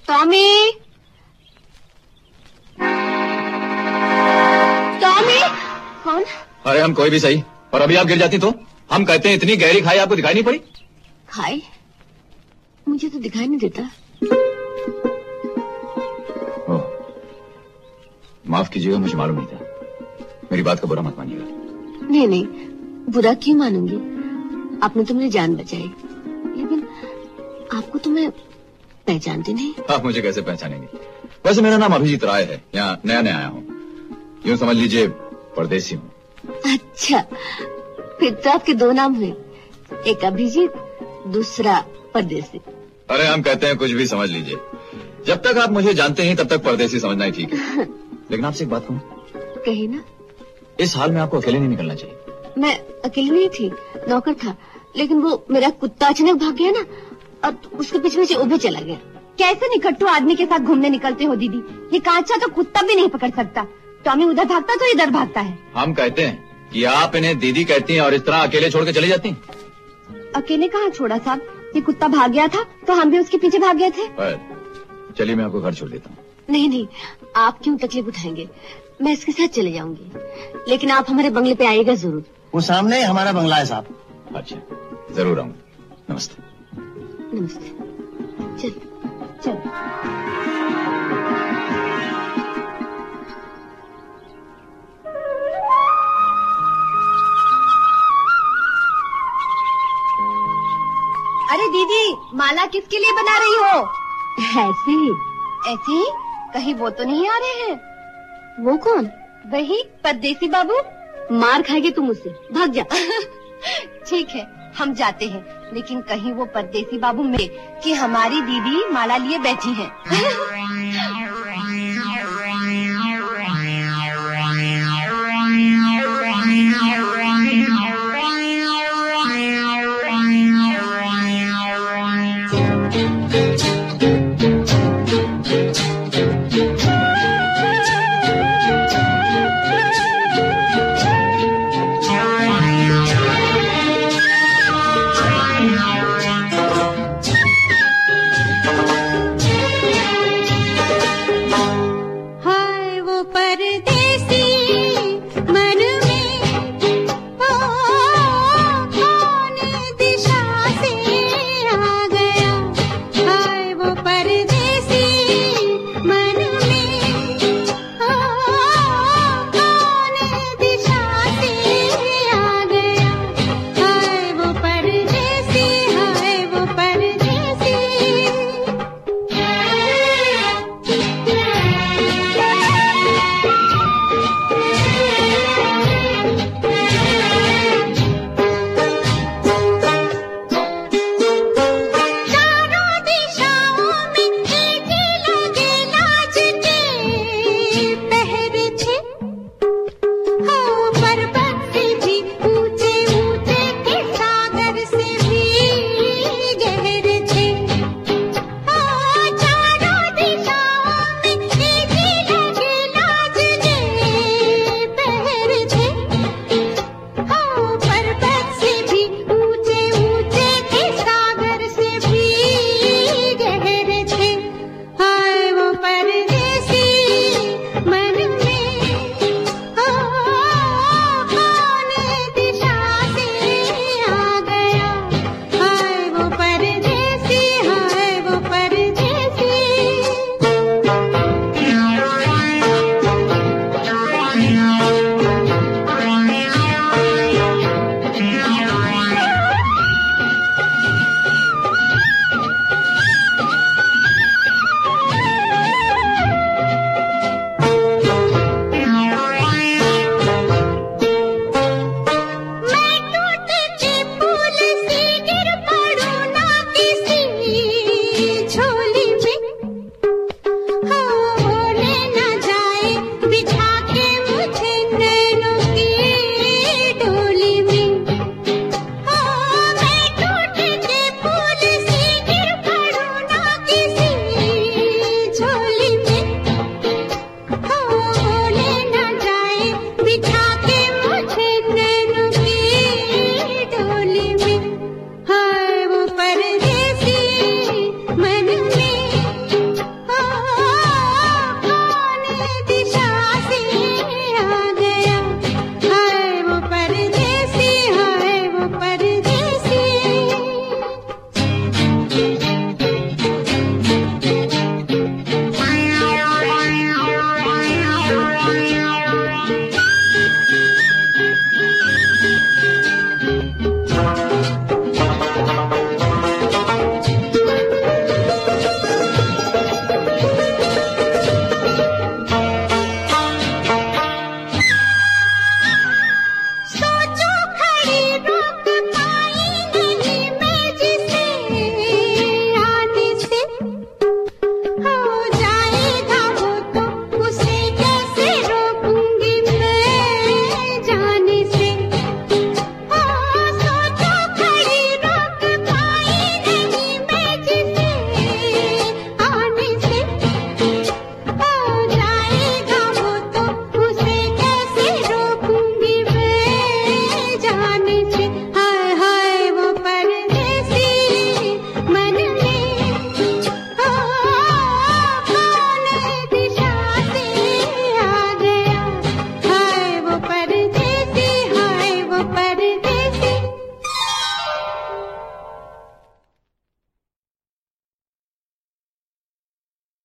Tommy, Tommy. कौन? अरे हम कोई भी सही, और अभी आप गिर जाती तो? हम कहते हैं इतनी गहरी खाई आपको दिखाई नहीं पड़ी? खाई? मुझे तो दिखाई नहीं देता। माफ कीजिएगा, मुझे मालूम नहीं था। मेरी बात का बुरा मत मानिएगा। नहीं नहीं, बुरा क्यों मानूंगी? आपने तो मेरी जान बचाई, लेकिन आपको तो मैं पहचानती नहीं। आप मुझे कैसे पहचानेंगे? वैसे मेरा नाम अभिजीत राय है, यहाँ नया नया आया हूँ। यूँ समझ लीजिए परदेसी हूँ। अच्छा, फिर तो आपके दो नाम हुए, एक अभिजीत, दूसरा परदेसी। अरे हम कहते हैं कुछ भी समझ लीजिए। जब तक आप मुझे जानते हैं तब तक परदेसी समझना ही ठीक है। लेकिन आपसे एक बात कहूँ? कही ना। इस हाल में आपको अकेले नहीं निकलना चाहिए। मैं अकेली नहीं थी, नौकर था, लेकिन वो मेरा कुत्ता अचानक भाग गया ना, और उसके पीछे पीछे वो भी चला गया। कैसे निकट्टू आदमी के साथ घूमने निकलते हो दीदी? ये कांचा तो कुत्ता भी नहीं पकड़ सकता। टॉमी उधर भागता तो इधर भागता है। हम कहते हैं कि आप इन्हें दीदी कहती हैं और इस तरह अकेले छोड़ के चली जाती हैं। अकेले कहाँ छोड़ा साहब? ये कुत्ता भाग गया था तो हम भी उसके पीछे भाग गए थे। चलिए मैं आपको घर छोड़ देता हूँ। नहीं नहीं, आप क्यों तकलीफ उठाएंगे? मैं इसके साथ चले जाऊंगी, लेकिन आप हमारे बंगले पे आइएगा जरूर। वो सामने हमारा बंगला है साहब। अच्छा, जरूर आऊंगा। नमस्ते। नमस्ते। चल चल। अरे दीदी, माला किसके लिए बना रही हो? ऐसे ही। ऐसे ही? कहीं वो तो नहीं आ रहे हैं? वो कौन? वही परदेसी बाबू। मार खाएगी तुम मुझसे, भाग जा। ठीक है, हम जाते हैं, लेकिन कहीं वो परदेसी बाबू में कि हमारी दीदी माला लिए बैठी है।